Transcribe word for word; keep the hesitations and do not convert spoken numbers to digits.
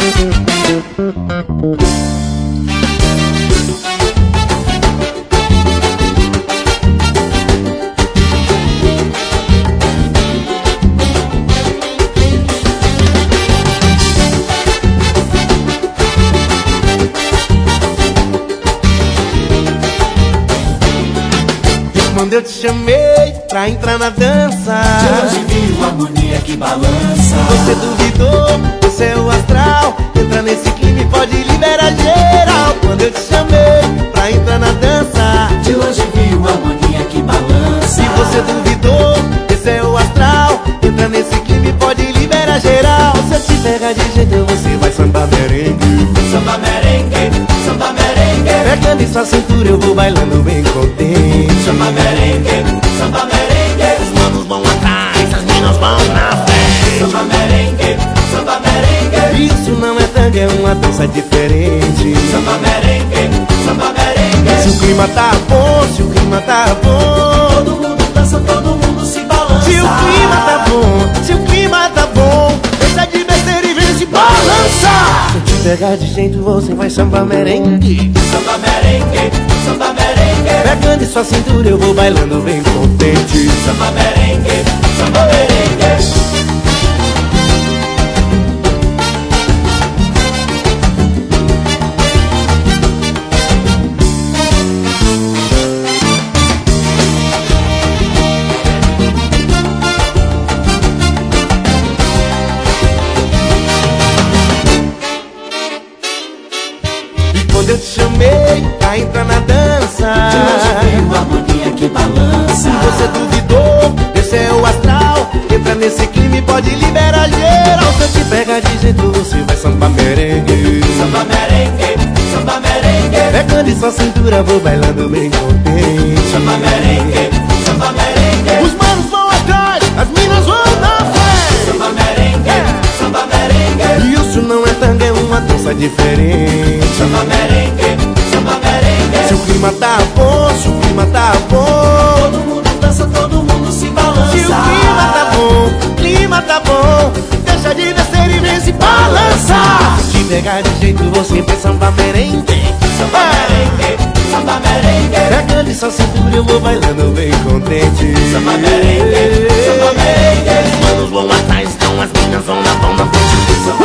Quando eu te chamei pra entrar na dança, de longe vi uma harmonia que balança. Você duvidou do seu astral, entra nesse clima e pode liberar geral. Quando eu te chamei pra entrar na dança, de longe vi uma harmonia que balança. e você duvidou do seu astral, entra nesse clima e pode liberar geral. Se eu te pegar de jeito você vai sambar merengue. Samba merengue, samba merengue. Pegando em sua cintura eu vou bailando bem contente. Samba merengue, samba merengue. Os manos vão atrás, as minas vão na frente. Samba merengue, samba merengue. Isso não é tango, é uma dança diferente. Samba merengue, samba merengue. Se o clima tá bom, se o clima tá bom, todo mundo dança, todo mundo se balança. se o clima tá bom, se o clima tá bom, deixa de besteira e vem se balança. Se eu te pegar de jeito você vai sambar merengue. Samba merengue, samba merengue. Pegando em sua cintura eu vou bailando bem contente. Samba merengue, samba merengue. Quando eu te chamei pra entrar na dança, de longe vi uma harmonia que balança. você duvidou, esse é o astral, entra nesse clima e pode liberar geral. Se eu te pegar de jeito você vai sambar merengue. Samba merengue, samba merengue. Pegando em sua cintura vou bailando bem contente. Samba merengue, samba merengue. Os manos vão atrás, as minas vão na frente. Samba merengue, samba merengue. Isso não é tango, é uma dança diferente. Samba merengue, samba merengue. Se o clima tá bom, se o clima tá bom, todo mundo dança, todo mundo se balança. se o clima tá bom, o clima tá bom, deixa de descer e vem se balança. Se te pegar de jeito você vai sambar merengue. Samba merengue, samba merengue. Pegando em sua cintura eu vou bailando bem contente. Samba merengue, samba merengue. Os manos vão atrás, então as minas vão na, vão na frente. Samba